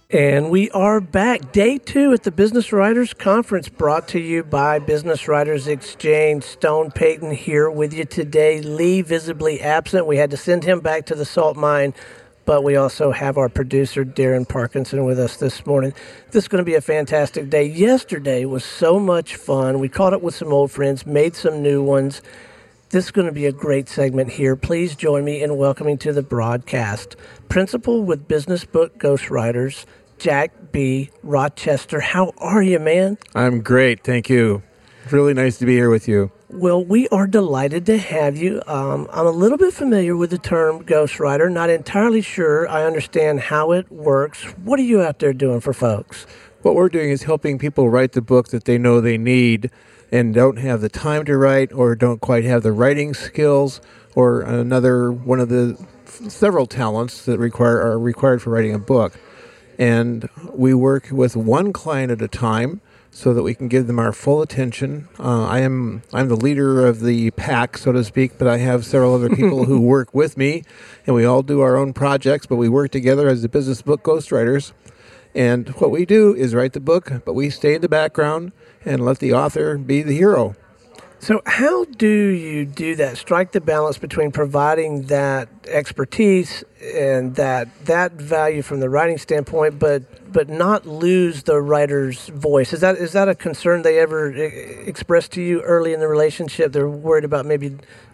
And we are back. Day 2 at the Business Writers Conference, brought to you by Business Writers Exchange. Stone Payton here with you today. Lee visibly absent. We had to send him back to the salt mine, but we also have our producer, Darren Parkinson, with us this morning. This is going to be a fantastic day. Yesterday was so much fun. We caught up with some old friends, made some new ones. This is going to be a great segment here. Please join me in welcoming to the broadcast Principal with Business Book Ghostwriters, Jack B. Rochester. How are you, man? I'm great, thank you. Really nice to be here with you. Well, we are delighted to have you. I'm a little bit familiar with the term ghostwriter, not entirely sure I understand how it works. What are you out there doing for folks? What we're doing is helping people write the book that they know they need and don't have the time to write or don't quite have the writing skills or another one of the several talents that are required for writing a book. And we work with one client at a time so that we can give them our full attention. I'm the leader of the pack, so to speak, but I have several other people who work with me, and we all do our own projects, but we work together as the business book ghostwriters. And what we do is write the book, but we stay in the background and let the author be the hero. So how do you do that? Strike the balance between providing that expertise and that value from the writing standpoint, but not lose the writer's voice. Is that a concern they ever expressed to you early in the relationship? They're worried about maybe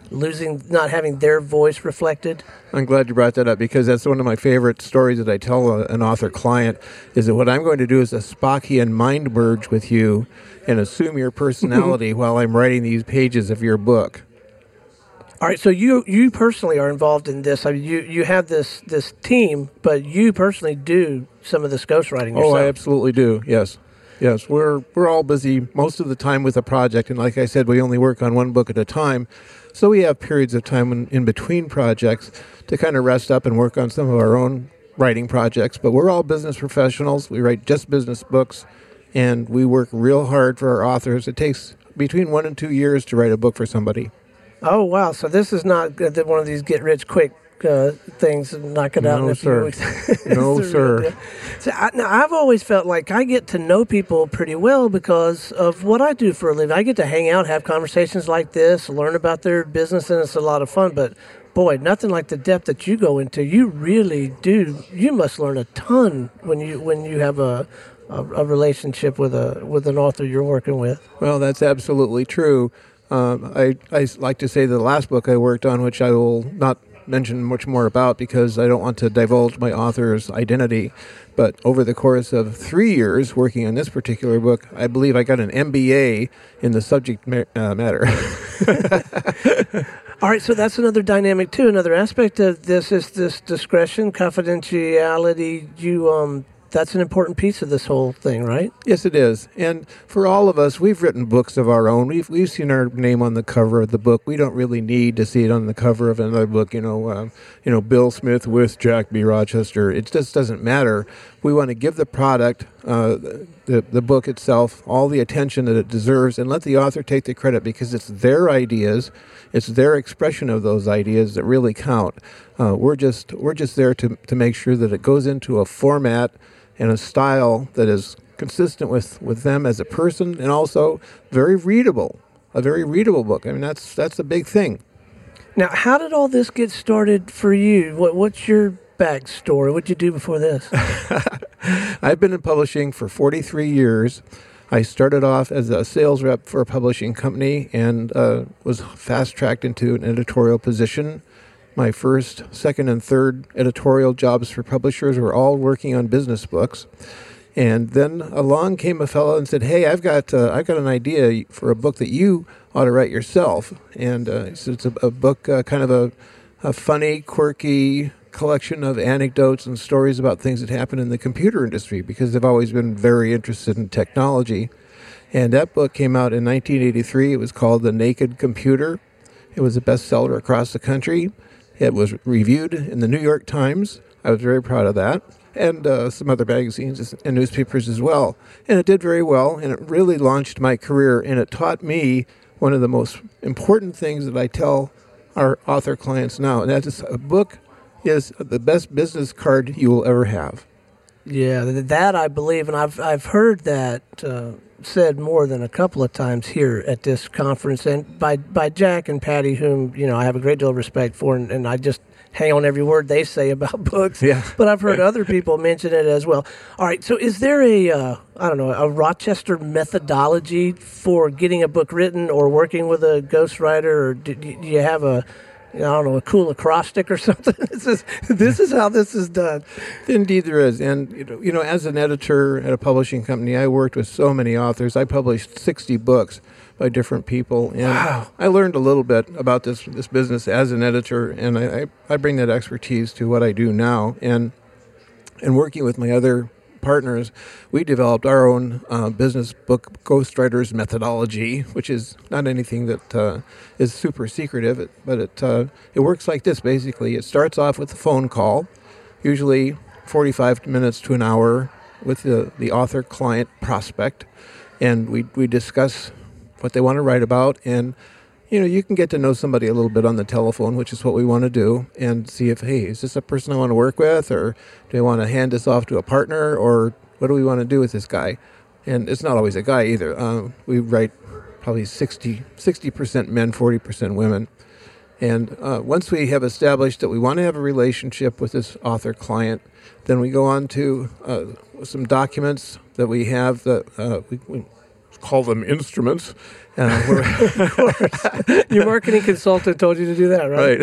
not having their voice reflected? I'm glad you brought that up because that's one of my favorite stories that I tell an author client is that what I'm going to do is a Spockian mind merge with you and assume your personality while I'm writing these pages of your book. All right, so you personally are involved in this. I mean, you have this team, but you personally do some of this ghostwriting yourself. Oh, I absolutely do, yes. Yes, we're all busy most of the time with a project, and like I said, we only work on one book at a time. So we have periods of time in between projects to kind of rest up and work on some of our own writing projects. But we're all business professionals. We write just business books, and we work real hard for our authors. It takes between 1 and 2 years to write a book for somebody. Oh, wow. So this is not one of these get-rich-quick things and knock it out in a few weeks. No, sir. So now, I've always felt like I get to know people pretty well because of what I do for a living. I get to hang out, have conversations like this, learn about their business, and it's a lot of fun. But, boy, nothing like the depth that you go into. You really do. You must learn a ton when you have a relationship with an author you're working with. Well, that's absolutely true. I like to say the last book I worked on, which I will not mention much more about because I don't want to divulge my author's identity. But over the course of 3 years working on this particular book, I believe I got an MBA in the subject matter. All right, so that's another dynamic too. Another aspect of this is this discretion, confidentiality. That's an important piece of this whole thing, right? Yes, it is. And for all of us, we've written books of our own. We've seen our name on the cover of the book. We don't really need to see it on the cover of another book. Bill Smith with Jack B. Rochester. It just doesn't matter. We want to give the product, the book itself, all the attention that it deserves, and let the author take the credit because it's their ideas, it's their expression of those ideas that really count. We're just there to make sure that it goes into a format and a style that is consistent with them as a person and also a very readable book. I mean, that's a big thing. Now, how did all this get started for you? What's your backstory? What did you do before this? I've been in publishing for 43 years. I started off as a sales rep for a publishing company and was fast-tracked into an editorial position. My first, second, and third editorial jobs for publishers were all working on business books. And then along came a fellow and said, "Hey, I've got an idea for a book that you ought to write yourself." And so it's a book, kind of a funny, quirky collection of anecdotes and stories about things that happen in the computer industry because they've always been very interested in technology. And that book came out in 1983. It was called The Naked Computer. It was a bestseller across the country. It was reviewed in the New York Times. I was very proud of that. And some other magazines and newspapers as well. And it did very well, and it really launched my career, and it taught me one of the most important things that I tell our author clients now, and that is a book is the best business card you will ever have. Yeah, that I believe, and I've heard that said more than a couple of times here at this conference, and by Jack and Patty, whom I have a great deal of respect for, and I just hang on every word they say about books. Yeah. But I've heard other people mention it as well. All right, so is there a Rochester methodology for getting a book written or working with a ghostwriter, or do you have a cool acrostic or something? This is how this is done. Indeed, there is. And as an editor at a publishing company, I worked with so many authors. I published 60 books by different people, and wow. I learned a little bit about this business as an editor, and I bring that expertise to what I do now. And working with my other partners, we developed our own business book ghostwriters methodology, which is not anything that is super secretive, but it works like this. Basically, it starts off with a phone call, usually 45 minutes to an hour, with the author client prospect, and we discuss what they want to write about. And you can get to know somebody a little bit on the telephone, which is what we want to do, and see if, hey, is this a person I want to work with, or do I want to hand this off to a partner, or what do we want to do with this guy? And it's not always a guy either. We write probably 60% men, 40% women. And once we have established that we want to have a relationship with this author client, then we go on to some documents that we have that we call them instruments. Of course. Your marketing consultant told you to do that, right?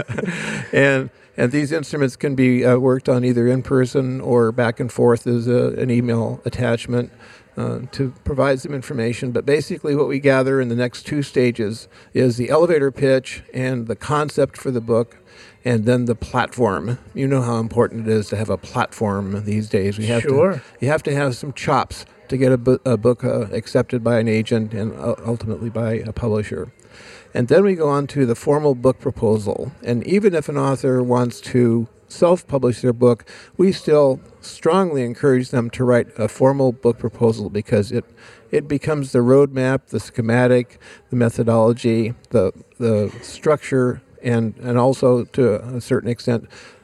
Right. And these instruments can be worked on either in person or back and forth as an email attachment to provide some information. But basically what we gather in the next two stages is the elevator pitch and the concept for the book, and then the platform. You know how important it is to have a platform these days. You have to have some chops to get a book accepted by an agent and ultimately by a publisher. And then we go on to the formal book proposal. And even if an author wants to self-publish their book, we still strongly encourage them to write a formal book proposal, because it becomes the roadmap, the schematic, the methodology, the structure, and also to a certain extent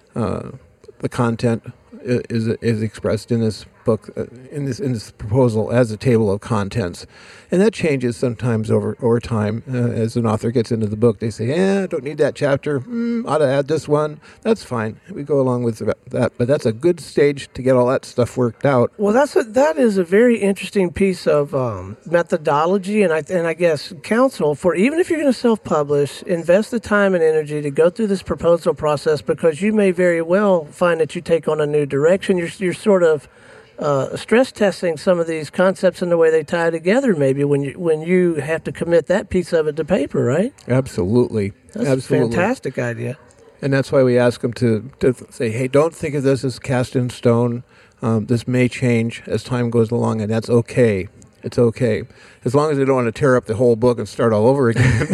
the content is expressed in this book, in this proposal, as a table of contents. And that changes sometimes over time. As an author gets into the book, they say, I don't need that chapter, ought to add this one. That's fine. We go along with that. But that's a good stage to get all that stuff worked out. Well, that is a very interesting piece of methodology, and I guess counsel for, even if you're going to self-publish, invest the time and energy to go through this proposal process, because you may very well find that you take on a new direction. You're sort of stress testing some of these concepts and the way they tie together, maybe when you have to commit that piece of it to paper, right? Absolutely. That's Absolutely. a fantastic idea. And that's why we ask them to say, hey, don't think of this as cast in stone. This may change as time goes along, and that's okay. It's okay. As long as they don't want to tear up the whole book and start all over again.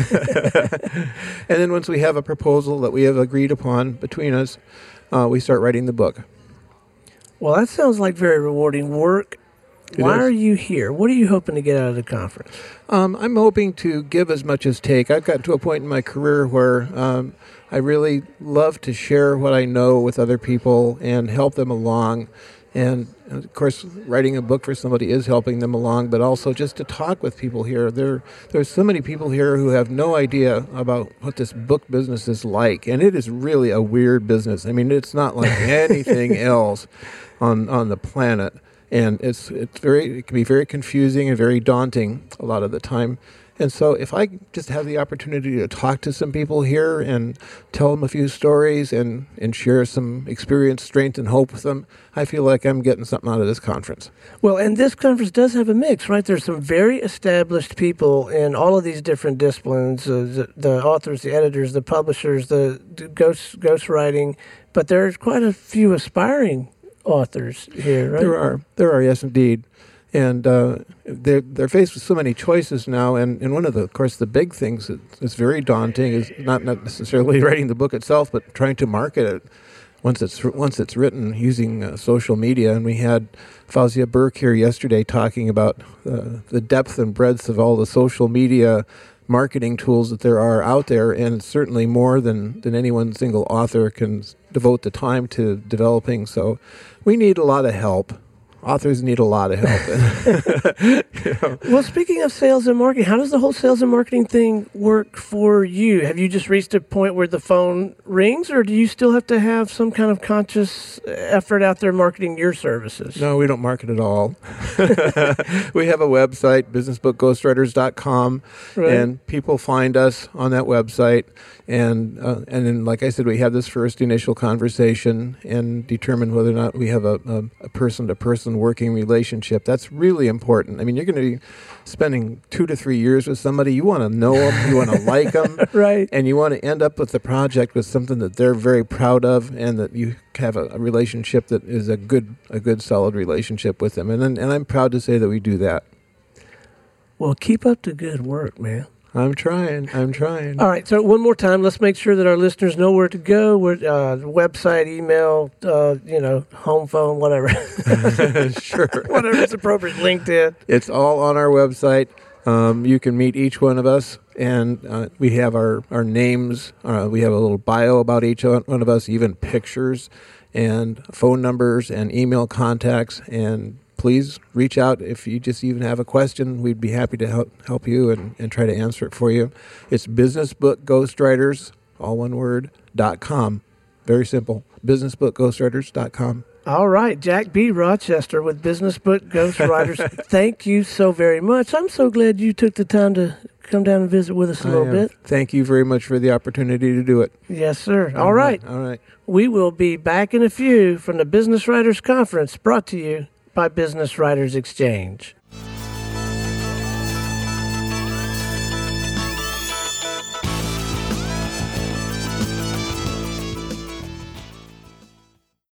And then once we have a proposal that we have agreed upon between us, we start writing the book. Well, that sounds like very rewarding work. Why are you here? What are you hoping to get out of the conference? I'm hoping to give as much as take. I've gotten to a point in my career where I really love to share what I know with other people and help them along. And, of course, writing a book for somebody is helping them along, but also just to talk with people here. There's so many people here who have no idea about what this book business is like, and it is really a weird business. I mean, it's not like anything else on the planet, and it can be very confusing and very daunting a lot of the time. And so if I just have the opportunity to talk to some people here and tell them a few stories and share some experience, strength, and hope with them, I feel like I'm getting something out of this conference. Well, and this conference does have a mix, right? There's some very established people in all of these different disciplines, the authors, the editors, the publishers, the ghostwriting, but there's quite a few aspiring authors here, right? There are, yes, indeed. And they're faced with so many choices now, and one of of course, the big things that's very daunting is not necessarily writing the book itself, but trying to market it once it's written using social media. And we had Fausia Burke here yesterday talking about the depth and breadth of all the social media marketing tools that there are out there, and certainly more than any one single author can devote the time to developing. So we need a lot of help. Authors need a lot of help. Well, speaking of sales and marketing, how does the whole sales and marketing thing work for you? Have you just reached a point where the phone rings, or do you still have to have some kind of conscious effort out there marketing your services? No, we don't market at all. We have a website, businessbookghostwriters.com, Right. and people find us on that website. And then, like I said, we have this first initial conversation and determine whether or not we have a person-to-person working relationship. That's really important. I mean, you're going to be spending 2 to 3 years with somebody. You want to know them, you want to like them, Right. and you want to end up with the project with something that they're very proud of, and that you have a relationship that is a good, solid relationship with them. And I'm proud to say that we do that. Well, keep up the good work, man. I'm trying. All right, so one more time, let's make sure that our listeners know where to go. Where website, email, home phone, whatever. Sure. Whatever's appropriate, LinkedIn. It's all on our website. You can meet each one of us, and we have our names. We have a little bio about each one of us, even pictures and phone numbers and email contacts. And please reach out if you just even have a question. We'd be happy to help you and try to answer it for you. It's businessbookghostwriters, all one word, .com. Very simple. businessbookghostwriters.com. All right, Jack B. Rochester with Business Book Ghostwriters. Thank you so very much. I'm so glad you took the time to come down and visit with us a little bit. Thank you very much for the opportunity to do it. Yes, sir. All right. All right. We will be back in a few from the Business Writers Conference, brought to you by Business Writers Exchange.